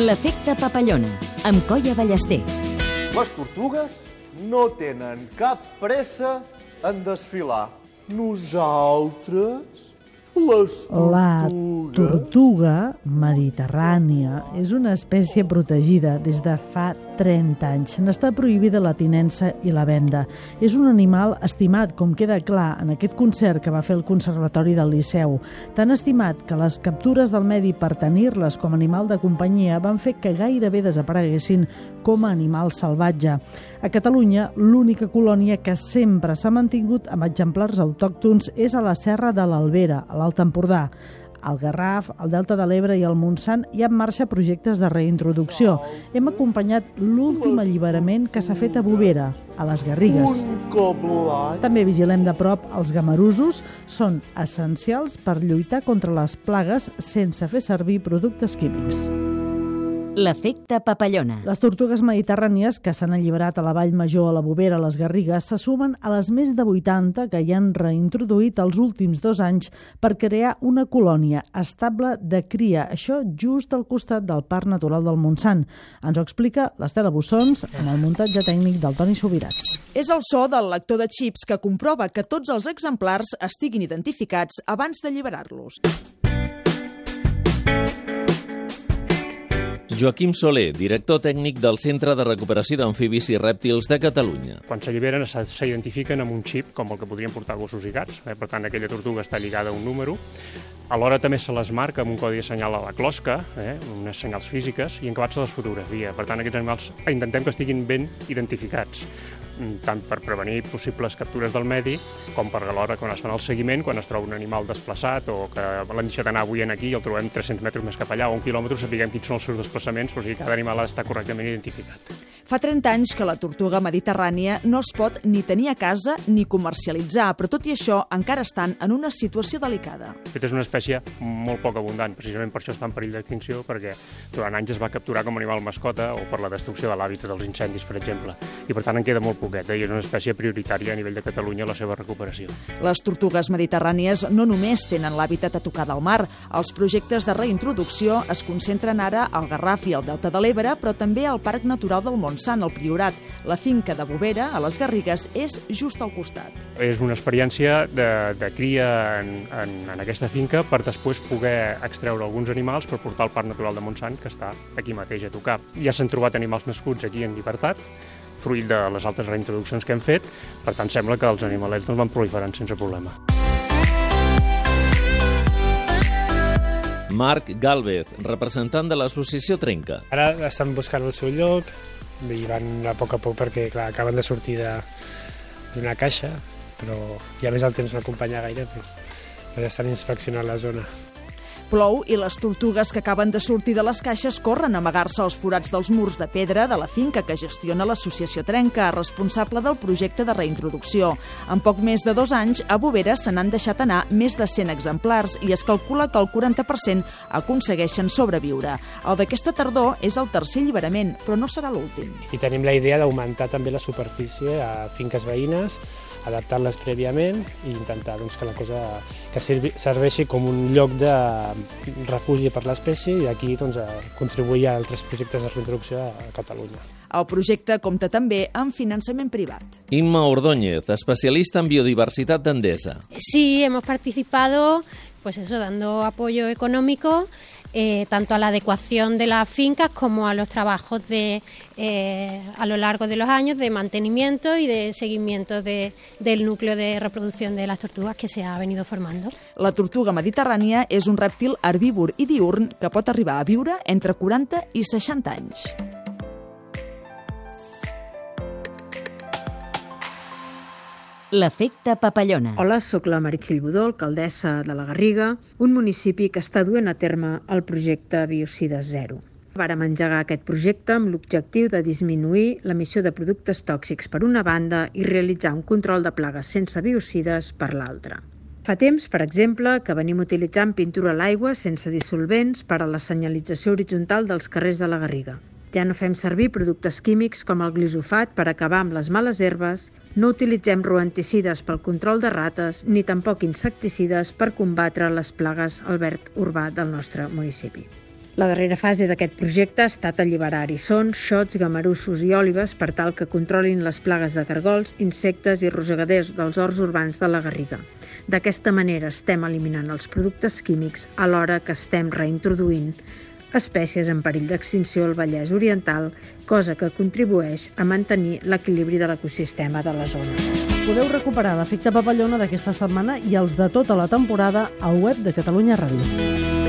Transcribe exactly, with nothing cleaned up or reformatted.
L'efecte papallona, amb Colla Ballester. Les tortugues no tenen cap pressa en desfilar. Nosaltres, les tortugues... La tortuga mediterrània és una espècie protegida des de fa trenta anys. N'està prohibida la tinença i la venda. És un animal estimat, com queda clar en aquest concert que va fer el Conservatori del Liceu. Tan estimat que les captures del medi per tenir-les com a animal de companyia van fer que gairebé desapareguessin com a animal salvatge. A Catalunya, l'única colònia que sempre s'ha mantingut amb exemplars autòctons és a la Serra de l'Albera, a l'Alt Empordà. Al Garraf, al Delta de l'Ebre i al Montsant hi ha en marxa projectes de reintroducció. Hem acompanyat l'últim alliberament que s'ha fet a Bovera, a les Garrigues. També vigilem de prop els gamarusos. Són essencials per lluitar contra les plagues sense fer servir productes químics. L'efecte papallona. Les tortugues mediterrànies que s'han alliberat a la Vall Major, a la Bovera, a les Garrigues, se sumen a les més de vuitanta que hi han reintroduït els últims dos anys per crear una colònia estable de cria, això just al costat del Parc Natural del Montsant. Ens ho explica l'Estela Bussons amb el muntatge tècnic del Toni Subirats. És el so del lector de xips que comprova que tots els exemplars estiguin identificats abans d'alliberar-los. Joaquim Soler, director tècnic del Centre de Recuperació d'Amfibis i Rèptils de Catalunya. Quan s'alliberen s'identifiquen amb un xip, com el que podrien portar gossos i gats. Eh? Per tant, aquella tortuga està lligada a un número. Alhora també se les marca amb un codi de senyal a la closca, eh? unes senyals físiques, i en acabat se les fotografia. Per tant, aquests animals intentem que estiguin ben identificats, tant per prevenir possibles captures del medi, com per alhora quan es fan el seguiment, quan es troba un animal desplaçat o que l'han deixat anar avui aquí i el trobem tres-cents metres més cap allà o un quilòmetre, sapiguem quins són els seus desplaçaments, o sigui, cada animal ha d'estar correctament identificat. Fa trenta anys que la tortuga mediterrània no es pot ni tenir a casa ni comercialitzar, però tot i això encara estan en una situació delicada. Aquesta és una espècie molt poc abundant, precisament per això està en perill d'extinció, perquè durant anys es va capturar com a animal mascota o per la destrucció de l'hàbitat dels incendis, per exemple, i per tant en queda molt poqueta i és una espècie prioritària a nivell de Catalunya la seva recuperació. Les tortugues mediterrànies no només tenen l'hàbitat a tocar del mar. Els projectes de reintroducció es concentren ara al Garraf i al Delta de l'Ebre, però també al Parc Natural del Montsant, al Priorat. La finca de Bovera, a les Garrigues, és just al costat. És una experiència de, de cria en, en, en aquesta finca per després poder extreure alguns animals per portar al Parc Natural de Montsant, que està aquí mateix a tocar. Ja s'han trobat animals nascuts aquí en llibertat, fruit de les altres reintroduccions que hem fet, per tant sembla que els animalets no van proliferant sense problema. Marc Gálvez, representant de l'associació Trenca. Ara estan buscant el seu lloc i van a poc a poc perquè clar, acaben de sortir d'una caixa, però ja més el temps no acompanya gaire, però ja estan inspeccionant la zona. Plou i les tortugues que acaben de sortir de les caixes corren a amagar-se als forats dels murs de pedra de la finca que gestiona l'associació Trenca, responsable del projecte de reintroducció. En poc més de dos anys, a Bovera se n'han deixat anar més de cent exemplars i es calcula que el quaranta per cent aconsegueixen sobreviure. El d'aquesta tardor és el tercer alliberament, però no serà l'últim. I tenim la idea d'augmentar també la superfície a finques veïnes, adaptar-les prèviament i intentar doncs, que la cosa que servi, serveixi com un lloc de refugi per l'espècie i aquí doncs, contribuir a altres projectes de reintroducció a Catalunya. El projecte compta també amb finançament privat. Inma Ordóñez, especialista en biodiversitat d'Endesa. Sí, hemos participado, pues eso, dando apoyo económico Eh, tanto a la adecuación de las fincas como a los trabajos de, eh, a lo largo de los años de mantenimiento y de seguimiento de, del núcleo de reproducción de las tortugas que se ha venido formando. La tortuga mediterrània és un rèptil herbívor i diürn que pot arribar a viure entre quaranta i seixanta anys. L'efecte papallona. Hola, sóc la Meritxell Budó, alcaldessa de la Garriga, un municipi que està duent a terme el projecte Biocides Zero. Vàrem engegar aquest projecte amb l'objectiu de disminuir l'emissió de productes tòxics per una banda i realitzar un control de plagues sense biocides per l'altra. Fa temps, per exemple, que venim utilitzant pintura a l'aigua sense dissolvents per a la senyalització horitzontal dels carrers de la Garriga. Ja no fem servir productes químics com el glisofat per acabar amb les males herbes, no utilitzem roenticides pel control de rates ni tampoc insecticides per combatre les plagues al verd urbà del nostre municipi. La darrera fase d'aquest projecte ha estat alliberar eriçons, xots, gamarussos i òlibes per tal que controlin les plagues de cargols, insectes i rosegadors dels horts urbans de la Garriga. D'aquesta manera estem eliminant els productes químics alhora que estem reintroduint espècies en perill d'extinció al Vallès Oriental, cosa que contribueix a mantenir l'equilibri de l'ecosistema de la zona. Podeu recuperar l'efecte papallona d'aquesta setmana i els de tota la temporada al web de Catalunya Ràdio.